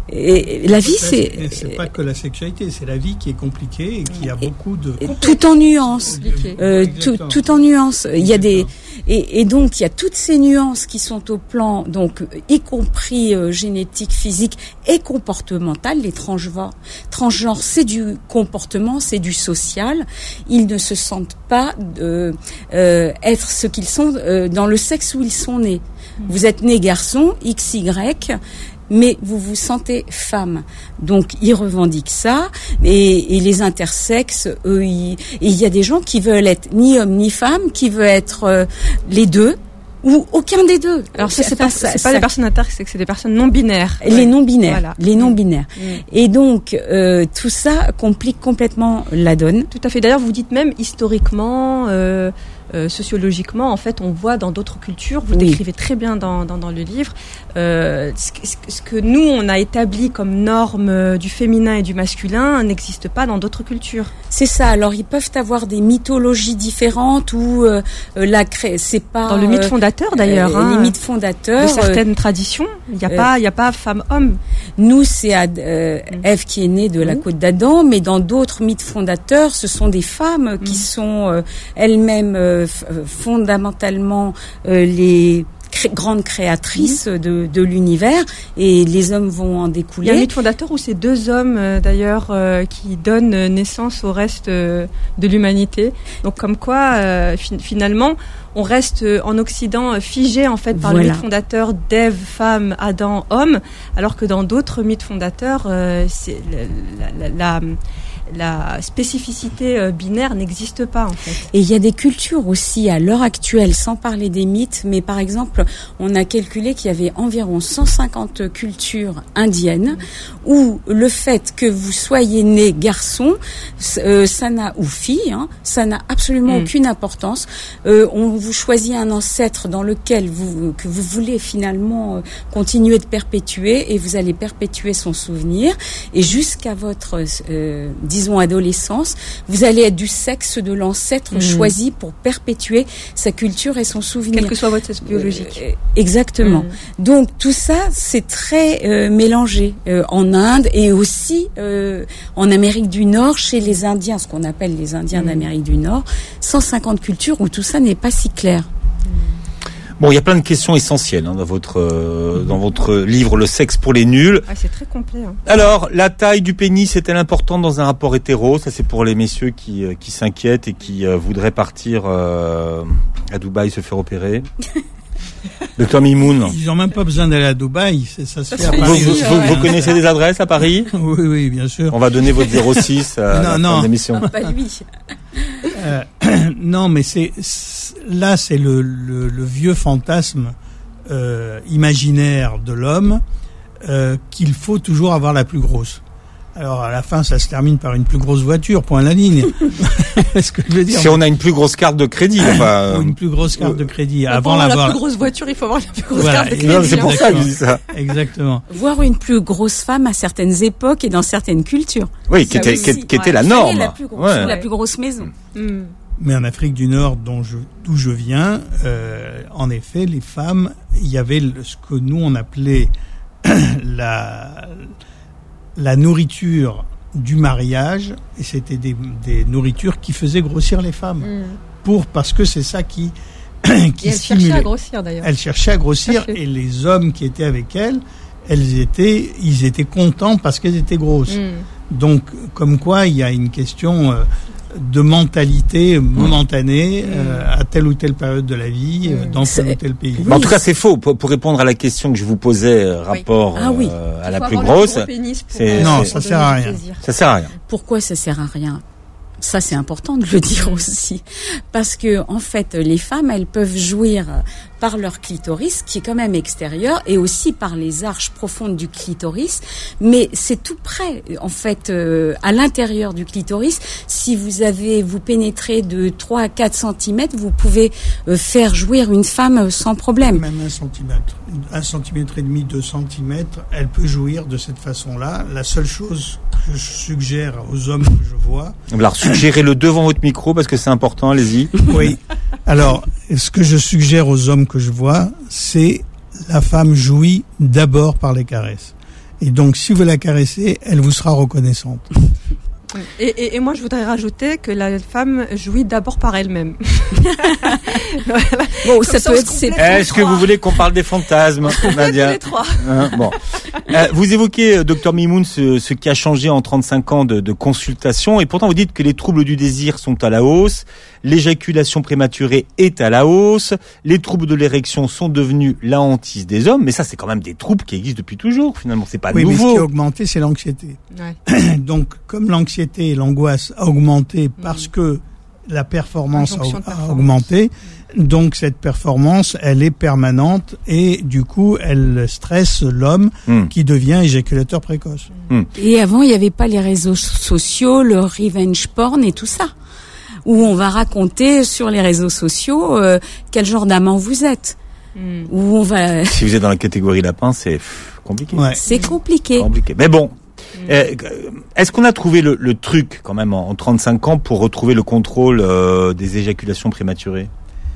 Et la vie, c'est... c'est... C'est pas que la sexualité, c'est la vie qui est compliquée et qui a beaucoup de... Tout en nuances. Euh, tout, tout en nuances. Il y a des... Et, et donc, il y a toutes ces nuances qui sont au plan, donc, y compris euh, génétique, physique et comportemental. Les transgenres, transgenres, c'est du comportement, c'est du social. Ils ne se sentent pas euh, euh, être ce qu'ils sont euh, dans le sexe où ils sont nés. Vous êtes né garçon, X Y, mais vous vous sentez femme. Donc, ils revendiquent ça. Et, et les intersexes, eux, il y a des gens qui veulent être ni homme ni femme, qui veulent être euh, les deux, ou aucun des deux. Alors, ça, c'est, pas, ça, c'est pas des personnes intersexes, c'est des personnes non-binaires. Les ouais. non-binaires. Voilà. Les non-binaires. Mmh. Et donc, euh, tout ça complique complètement la donne. Tout à fait. D'ailleurs, vous dites même historiquement... Euh, Euh, sociologiquement, en fait, on voit dans d'autres cultures, vous oui. décrivez très bien dans, dans, dans le livre, euh, ce, ce que nous, on a établi comme norme euh, du féminin et du masculin n'existe pas dans d'autres cultures. C'est ça. Alors, ils peuvent avoir des mythologies différentes ou euh, la cré... c'est pas... Dans le mythe fondateur, d'ailleurs. Euh, hein, les mythes fondateurs. De certaines euh, traditions, il n'y a, euh, a pas femme-homme. Nous, c'est Ad, euh, mmh. Ève qui est née de mmh. la côte d'Adam, mais dans d'autres mythes fondateurs, ce sont des femmes mmh. qui sont euh, elles-mêmes... Euh, fondamentalement euh, les cré- grande créatrice mmh. de, de l'univers, et les hommes vont en découler. Il y a un mythe fondateur où c'est deux hommes euh, d'ailleurs euh, qui donnent naissance au reste euh, de l'humanité. Donc comme quoi euh, fi- finalement on reste euh, en Occident euh, figé en fait par voilà. le mythe fondateur d'Ève, femme, Adam, homme, alors que dans d'autres mythes fondateurs euh, c'est la, la, la, la spécificité euh, binaire n'existe pas en fait. Et il y a des cultures aussi à l'heure actuelle, sans parler des mythes, mais par exemple, on a calculé qu'il y avait environ cent cinquante cultures indiennes où le fait que vous soyez né garçon, euh, ça n'a ou fille, hein, ça n'a absolument mmh. aucune importance. Euh, on vous choisit un ancêtre dans lequel vous que vous voulez finalement euh, continuer de perpétuer, et vous allez perpétuer son souvenir, et jusqu'à votre euh, disons adolescence, vous allez être du sexe de l'ancêtre mmh. choisi pour perpétuer sa culture et son souvenir. Quel que soit votre sexe biologique. Euh, exactement. Mmh. Donc tout ça, c'est très euh, mélangé euh, en Inde et aussi euh, en Amérique du Nord, chez les Indiens, ce qu'on appelle les Indiens mmh. d'Amérique du Nord, cent cinquante cultures où tout ça n'est pas si clair. Bon, il y a plein de questions essentielles hein, dans votre euh, dans votre livre Le sexe pour les nuls. Ah, c'est très complet. Hein. Alors, la taille du pénis est-elle importante dans un rapport hétéro ? Ça, c'est pour les messieurs qui euh, qui s'inquiètent et qui euh, voudraient partir euh, à Dubaï se faire opérer. Docteur Mimoun. Ils n'ont même pas besoin d'aller à Dubaï, c'est, ça se fait à Paris. Vous, vous, vous, vous connaissez des adresses à Paris ? Oui, oui, bien sûr. On va donner votre zéro six à non, la non. fin de l'émission. Non, pas lui. Euh, non, mais c'est, c'est là, c'est le, le, le vieux fantasme euh, imaginaire de l'homme euh, qu'il faut toujours avoir la plus grosse. Alors à la fin, ça se termine par une plus grosse voiture, point à la ligne. Ce que je veux dire. Si on a une plus grosse carte de crédit, enfin. Ou une plus grosse carte de crédit. Avant Pour l'avoir. La plus grosse voiture, il faut avoir la plus grosse voilà. carte de crédit. Non, c'est pour ça que je dis ça. Exactement. Voir une plus grosse femme à certaines époques et dans certaines cultures. Oui, qui était, qui, qui était la norme. La plus grosse, ouais. la plus grosse maison. Mm. Mais en Afrique du Nord, dont je, d'où je viens, euh, en effet, les femmes, il y avait le, ce que nous on appelait la la nourriture du mariage, et c'était des, des nourritures qui faisaient grossir les femmes, mmh. pour parce que c'est ça qui qui et elle stimulait. cherchait à grossir d'ailleurs. Elle cherchait à grossir, et les hommes qui étaient avec elle, elles étaient, ils étaient contents parce qu'elles étaient grosses. Mmh. Donc, comme quoi, il y a une question euh, de mentalité momentanée mmh. euh, à telle ou telle période de la vie, mmh. euh, dans tel ou tel pays. Oui. En tout cas, c'est faux. Pour, pour répondre à la question que je vous posais, euh, rapport oui. Ah, oui. euh, à la plus grosse, c'est, non, ça sert à rien. Ça sert à rien. Pourquoi ça sert à rien ? Ça, c'est important de le dire aussi. Parce que, en fait, les femmes, elles peuvent jouir par leur clitoris, qui est quand même extérieur, et aussi par les arches profondes du clitoris. Mais c'est tout près, en fait, euh, à l'intérieur du clitoris. Si vous avez, vous pénétrez de trois à quatre centimètres, vous pouvez euh, faire jouir une femme sans problème. Même un centimètre. Un centimètre et demi, deux centimètres, elle peut jouir de cette façon-là. La seule chose que je suggère aux hommes que je vois... Alors, suggérez-le devant votre micro, parce que c'est important, allez-y. Oui. Alors, ce que je suggère aux hommes que je vois, c'est la femme jouit d'abord par les caresses. Et donc, si vous la caressez, elle vous sera reconnaissante. Et, et, et moi, je voudrais rajouter que la femme jouit d'abord par elle-même. Voilà. Bon, ça, ça peut être. C'est Est-ce que vous voulez qu'on parle des fantasmes, Nadia ? Les trois. Hein, bon. Euh, vous évoquez, docteur Mimoun, ce, ce qui a changé en trente-cinq ans de, de consultation, et pourtant vous dites que les troubles du désir sont à la hausse, l'éjaculation prématurée est à la hausse, les troubles de l'érection sont devenus la hantise des hommes, mais ça, c'est quand même des troubles qui existent depuis toujours. Finalement, c'est pas oui, nouveau. Oui, mais ce qui a augmenté, c'est l'anxiété. Ouais. Donc, comme l'anxiété et l'angoisse a augmenté parce mmh. que la performance a, performance. a augmenté, donc cette performance, elle est permanente, et du coup, elle stresse l'homme mmh. qui devient éjaculateur précoce. Mmh. Et avant, il n'y avait pas les réseaux sociaux, le revenge porn et tout ça, où on va raconter sur les réseaux sociaux euh, quel genre d'amant vous êtes. Mmh. Où on va... Si vous êtes dans la catégorie lapin, c'est pff, compliqué. Ouais. C'est compliqué. compliqué. Mais bon. Euh, est-ce qu'on a trouvé le, le truc quand même en, en trente-cinq ans pour retrouver le contrôle euh, des éjaculations prématurées ?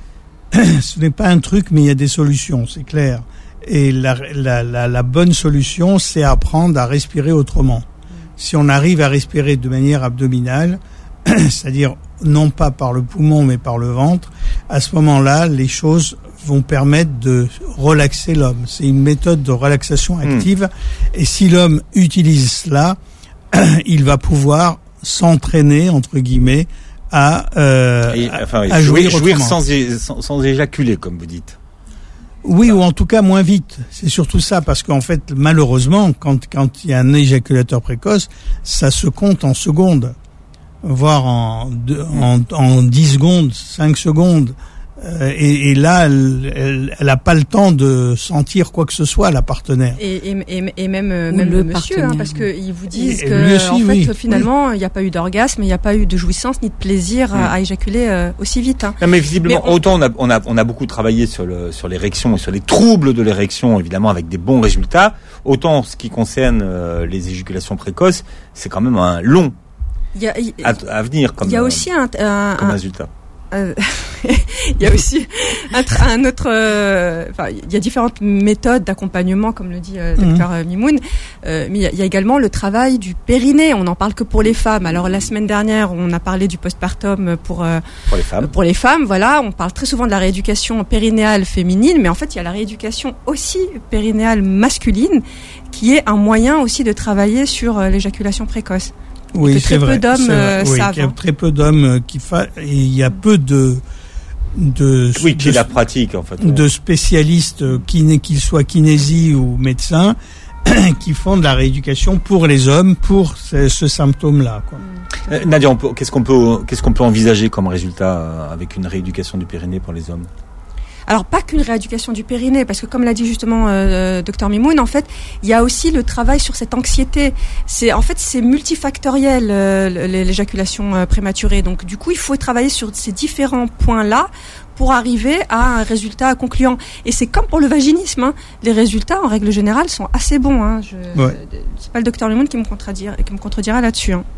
Ce n'est pas un truc, mais il y a des solutions, c'est clair. Et la, la, la, la bonne solution, c'est apprendre à respirer autrement. Si on arrive à respirer de manière abdominale, c'est-à-dire non pas par le poumon mais par le ventre, à ce moment-là, les choses vont permettre de relaxer l'homme. C'est une méthode de relaxation active. Mmh. Et si l'homme utilise cela, il va pouvoir s'entraîner, entre guillemets, à, euh, Et, enfin, à jouir, jouir sans, sans, sans éjaculer, comme vous dites. Oui, ou en tout cas moins vite. C'est surtout ça, parce qu'en fait, malheureusement, quand quand il y a un éjaculateur précoce, ça se compte en secondes, voire en deux, en, en dix secondes, cinq secondes. Euh, et, et là, elle, elle a pas le temps de sentir quoi que ce soit, la partenaire. Et, et, et, et même, même le, le monsieur, hein, parce que ils vous disent et que aussi, en fait, oui. finalement, il n'y a pas eu d'orgasme, il n'y a pas eu de jouissance ni de plaisir à, à éjaculer euh, aussi vite. Hein. Non, mais visiblement, mais on... autant on a, on a, on a beaucoup travaillé sur le, sur l'érection et sur les troubles de l'érection, évidemment, avec des bons résultats. Autant en ce qui concerne euh, les éjaculations précoces, c'est quand même un long il y a, il, à, à venir comme, il y a aussi un, un, comme un résultat. Euh, il y a aussi un, un autre. Euh, enfin, il y a différentes méthodes d'accompagnement, comme le dit euh, mmh. docteur Mimoun. Euh, mais il y, a, il y a également le travail du périnée. On n'en parle que pour les femmes. Alors la semaine dernière, on a parlé du postpartum pour euh, pour les femmes. Pour les femmes, voilà. On parle très souvent de la rééducation périnéale féminine, mais en fait, il y a la rééducation aussi périnéale masculine, qui est un moyen aussi de travailler sur euh, l'éjaculation précoce. Oui, que c'est très vrai. peu d'hommes euh, oui, savent. Il y a très peu d'hommes qui fa... et il y a peu de de oui, qui de, la pratique en fait. De spécialistes, qu'ils soient kinésy ou médecins, qui font de la rééducation pour les hommes pour ce, ce symptôme-là. Quoi. Euh, Nadia, on peut, qu'est-ce qu'on peut, qu'est-ce qu'on peut envisager comme résultat euh, avec une rééducation du périnée pour les hommes? Alors pas qu'une rééducation du périnée, parce que comme l'a dit justement euh, docteur Mimoun, en fait, il y a aussi le travail sur cette anxiété. C'est en fait c'est multifactoriel euh, l'éjaculation euh, prématurée. Donc du coup, il faut travailler sur ces différents points-là pour arriver à un résultat concluant. Et c'est comme pour le vaginisme, hein. Les résultats en règle générale sont assez bons. Hein. Je, ouais. C'est pas le docteur Mimoun qui me contredira, qui me contredira là-dessus. Hein.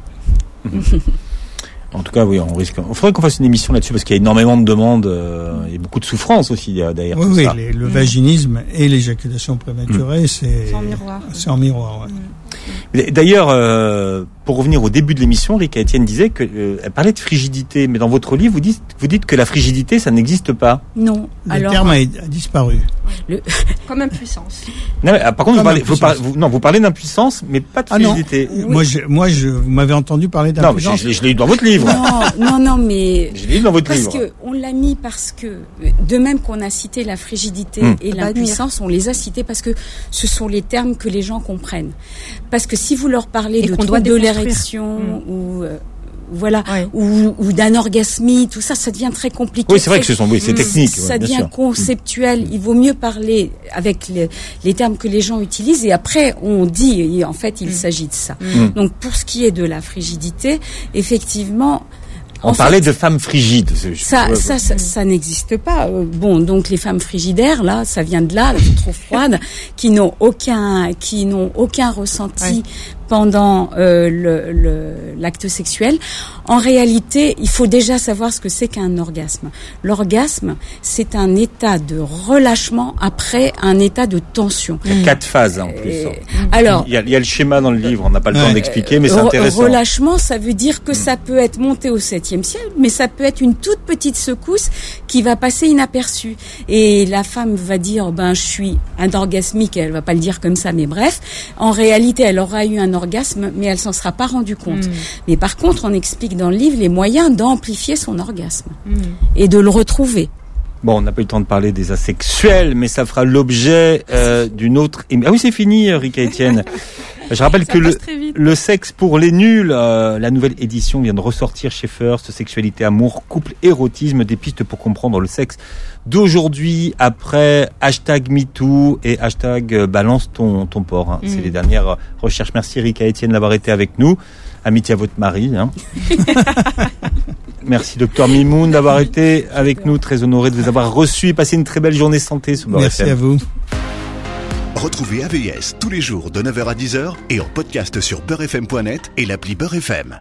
En tout cas, oui, on risque. Il faudrait qu'on fasse une émission là-dessus parce qu'il y a énormément de demandes euh, et beaucoup de souffrance aussi derrière oui, tout oui, ça. Oui, le mmh. vaginisme et l'éjaculation prématurée, mmh. c'est... C'est en miroir. C'est en miroir, ouais. Mmh. D'ailleurs, euh, pour revenir au début de l'émission, Rika Etienne disait que euh, elle parlait de frigidité, mais dans votre livre, vous dites, vous dites que la frigidité, ça n'existe pas. Non. Le Alors, terme a, a disparu. Le... Comme impuissance. Non, mais, par contre, vous parlez, vous parlez, vous, non, vous parlez d'impuissance, mais pas de frigidité. Ah non. Oui. Moi, je, moi, je, vous m'avez entendu parler d'impuissance. Non, mais je, je, je l'ai eu dans votre livre. Non, non, non, mais je l'ai eu dans votre parce livre. que on l'a mis parce que de même qu'on a cité la frigidité mmh. et l'impuissance, on les a cités parce que ce sont les termes que les gens comprennent. Parce que si vous leur parlez et de trouble de l'érection mmh. ou euh, voilà, ouais. ou, ou d'anorgasmie, tout ça, ça devient très compliqué. Oui, c'est vrai que ce sont, oui, c'est technique. Ça ouais, devient sûr. conceptuel. Il vaut mieux parler avec les, les termes que les gens utilisent et après on dit, et en fait, il mm. s'agit de ça. Mm. Donc, pour ce qui est de la frigidité, effectivement. On parlait fait, de femmes frigides. Ça, ouais, ça, ouais. ça, ça n'existe pas. Bon, donc les femmes frigidaires, là, ça vient de là, trop froides, qui n'ont aucun, qui n'ont aucun ressenti. Ouais. Pendant euh, le, le, l'acte sexuel. En réalité, il faut déjà savoir ce que c'est qu'un orgasme. L'orgasme, c'est un état de relâchement après un état de tension. Il y a quatre phases en plus. Et, alors, il y, a, il y a le schéma dans le livre, on n'a pas le euh, temps d'expliquer, mais c'est intéressant. Relâchement, ça veut dire que ça peut être monté au septième ciel, mais ça peut être une toute petite secousse qui va passer inaperçue. Et la femme va dire, ben, je suis anorgasmique, elle va pas le dire comme ça, mais bref. En réalité, elle aura eu un orgasme, mais elle s'en sera pas rendue compte. Mmh. Mais par contre, on explique dans le livre les moyens d'amplifier son orgasme mmh. et de le retrouver. Bon, on n'a pas eu le temps de parler des asexuels, mais ça fera l'objet euh, d'une autre... Ah oui, c'est fini, Rika Etienne. Je rappelle ça que le, le sexe pour les nuls, euh, la nouvelle édition vient de ressortir chez First, sexualité, amour, couple, érotisme, des pistes pour comprendre le sexe d'aujourd'hui, après hashtag MeToo et hashtag balance ton, ton porc. Hein. Mmh. C'est les dernières recherches. Merci Rika Etienne d'avoir été avec nous. Amitié à votre mari. Hein. Merci docteur Mimoun d'avoir été avec nous. Très honoré de vous avoir reçu et passé une très belle journée santé sur Beurre F M. Merci à vous. Retrouvez A V S tous les jours de neuf heures à dix heures et en podcast sur beurre f m point net et l'appli Beurre F M.